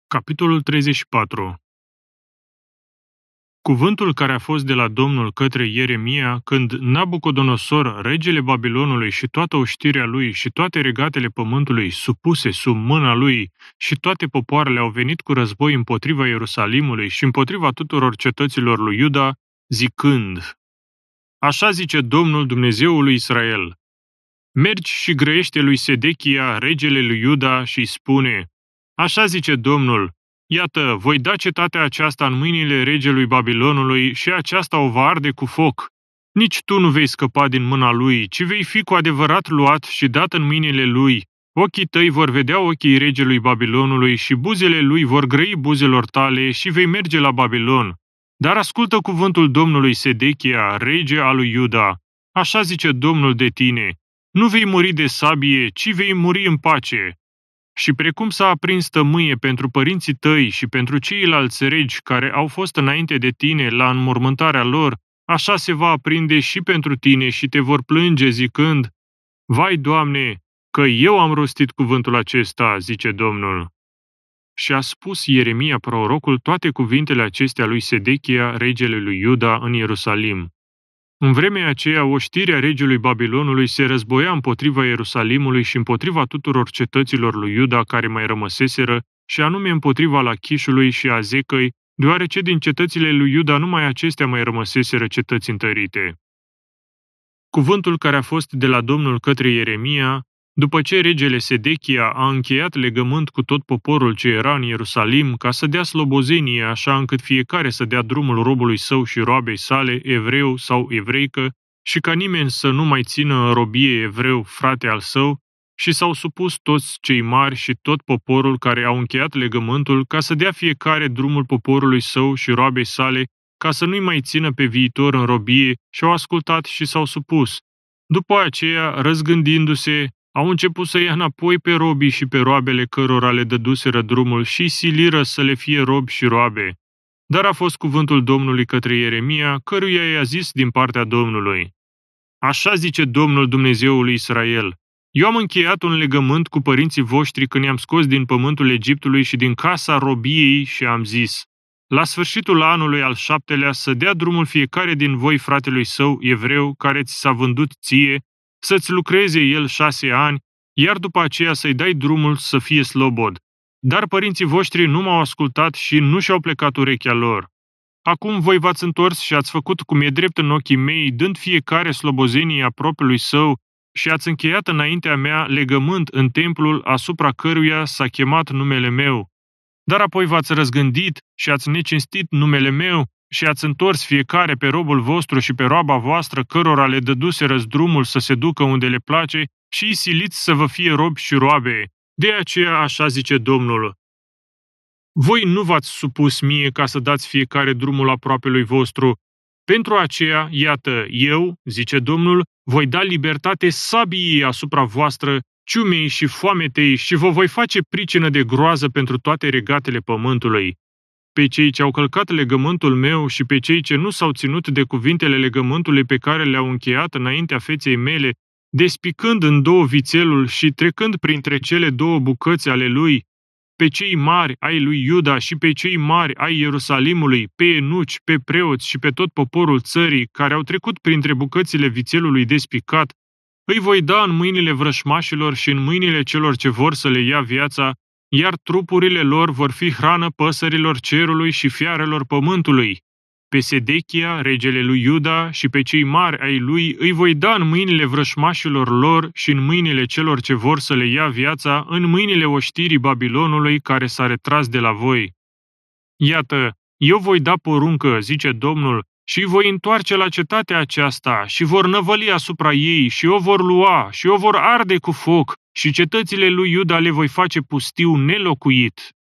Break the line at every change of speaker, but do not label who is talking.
Capitolul 34. Cuvântul care a fost de la Domnul către Ieremia, când Nabucodonosor, regele Babilonului și toată oștirea lui și toate regatele pământului supuse sub mâna lui și toate popoarele au venit cu război împotriva Ierusalimului și împotriva tuturor cetăților lui Iuda, zicând: Așa zice Domnul Dumnezeul lui Israel: Mergi și grăiește lui Sedechia, regele lui Iuda, și îi spune: Așa zice Domnul: Iată, voi da cetatea aceasta în mâinile regelui Babilonului și aceasta o va arde cu foc. Nici tu nu vei scăpa din mâna lui, ci vei fi cu adevărat luat și dat în mâinile lui. Ochii tăi vor vedea ochii regelui Babilonului și buzele lui vor grăi buzelor tale și vei merge la Babilon. Dar ascultă cuvântul Domnului Sedechia, rege al lui Iuda. Așa zice Domnul de tine: Nu vei muri de sabie, ci vei muri în pace. Și precum s-a aprins tămâie pentru părinții tăi și pentru ceilalți regi care au fost înainte de tine la înmormântarea lor, așa se va aprinde și pentru tine și te vor plânge zicând: Vai, Doamne, că eu am rostit cuvântul acesta, zice Domnul. Și a spus Ieremia prorocul toate cuvintele acestea lui Sedechia, regele lui Iuda, în Ierusalim. În vremea aceea, oștirea regelui Babilonului se războia împotriva Ierusalimului și împotriva tuturor cetăților lui Iuda care mai rămăseseră, și anume împotriva Lachișului și Azecăi, deoarece din cetățile lui Iuda numai acestea mai rămăseseră cetăți întărite. Cuvântul care a fost de la Domnul către Ieremia, după ce regele Sedechia a încheiat legământ cu tot poporul ce era în Ierusalim, ca să dea slobozenie, așa încât fiecare să dea drumul robului său și roabei sale, evreu sau evreică, și ca nimeni să nu mai țină în robie evreu frate al său, și s-au supus toți cei mari și tot poporul care au încheiat legământul, ca să dea fiecare drumul poporului său și roabei sale, ca să nu-i mai țină pe viitor în robie, și au ascultat și s-au supus. După aceea, răzgândindu-se, au început să ia înapoi pe robii și pe roabele cărora le dăduseră drumul și siliră să le fie robi și roabe. Dar a fost cuvântul Domnului către Ieremia, căruia i-a zis din partea Domnului: Așa zice Domnul Dumnezeul lui Israel: Eu am încheiat un legământ cu părinții voștri când i-am scos din pământul Egiptului și din casa robiei și am zis: La sfârșitul anului al 7-lea să dea drumul fiecare din voi fratelui său, evreu, care ți s-a vândut ție, să-ți lucreze el 6 ani, iar după aceea să-i dai drumul să fie slobod. Dar părinții voștri nu m-au ascultat și nu și-au plecat urechea lor. Acum voi v-ați întors și ați făcut cum e drept în ochii mei, dând fiecare slobozenie a propriului său, și ați încheiat înaintea mea legământ în templul asupra căruia s-a chemat numele meu. Dar apoi v-ați răzgândit și ați necinstit numele meu și ați întors fiecare pe robul vostru și pe roaba voastră, cărora le dăduseră drumul să se ducă unde le place, și îi siliți să vă fie robi și roabe. De aceea așa zice Domnul: Voi nu v-ați supus mie ca să dați fiecare drumul aproapelui vostru. Pentru aceea, iată, eu, zice Domnul, voi da libertate sabiei asupra voastră, ciumei și foametei, și vă voi face pricină de groază pentru toate regatele pământului. Pe cei ce au călcat legământul meu și pe cei ce nu s-au ținut de cuvintele legământului pe care le-au încheiat înaintea feței mele, despicând în două vițelul și trecând printre cele două bucăți ale lui, pe cei mari ai lui Iuda și pe cei mari ai Ierusalimului, pe enuci, pe preoți și pe tot poporul țării, care au trecut printre bucățile vițelului despicat, îi voi da în mâinile vrășmașilor și în mâinile celor ce vor să le ia viața, iar trupurile lor vor fi hrană păsărilor cerului și fiarelor pământului. Pe Sedechia, regele lui Iuda, și pe cei mari ai lui îi voi da în mâinile vrășmașilor lor și în mâinile celor ce vor să le ia viața, în mâinile oștirii Babilonului care s-a retras de la voi. Iată, eu voi da poruncă, zice Domnul, și îi voi întoarce la cetatea aceasta și vor năvăli asupra ei și o vor lua și o vor arde cu foc și cetățile lui Iuda le voi face pustiu nelocuit.